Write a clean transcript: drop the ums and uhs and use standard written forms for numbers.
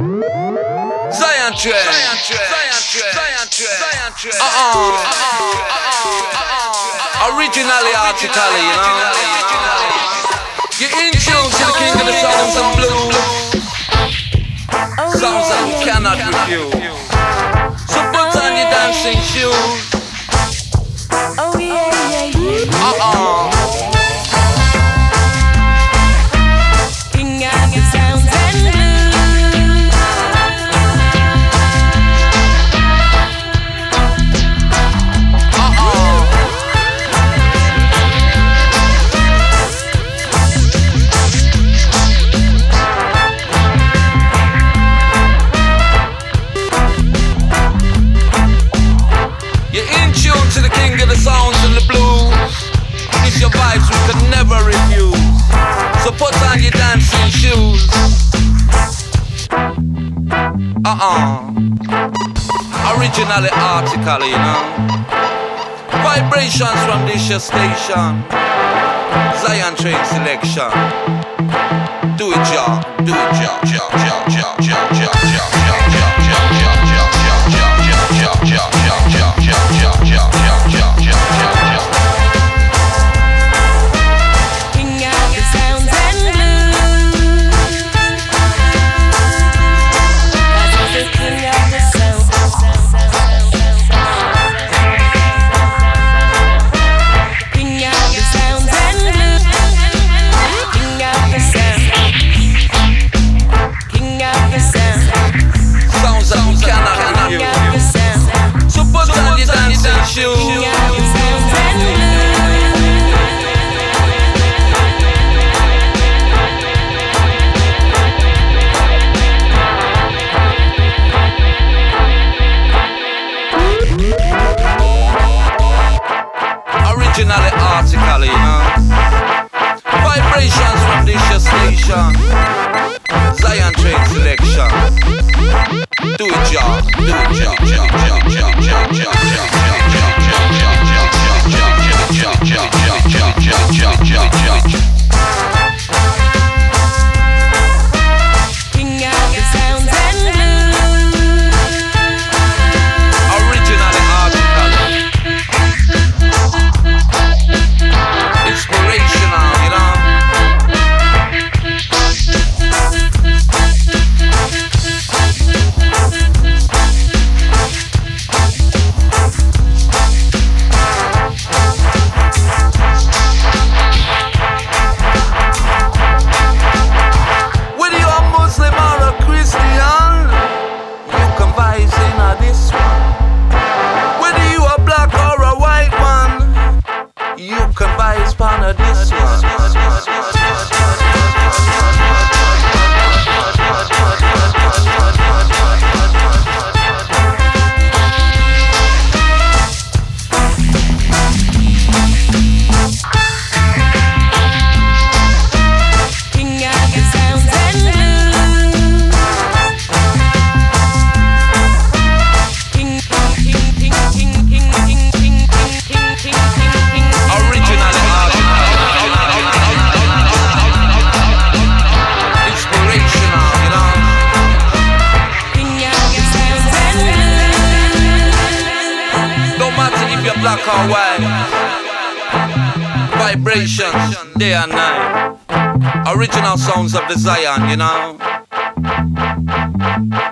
Zion Train. Originally, artically, you know. You're in tune to the king of the sounds and blues. Sounds that we cannot refuse. So put on your dancing shoes. Oh yeah, yeah, yeah. King of the sounds and to the king of the sounds and the blues. It's your vibes we could never refuse. So put on your dancing shoes. Originally article, you know. Vibrations from this your station. Zion Train selection. Do it, y'all. Do it, y'all. Originally article, you know. Vibrations from this your station. Zion Train selection. Do it, y'all. Do it, y'all. Black or white, vibrations, day and night. Original sounds of the Zion, you know.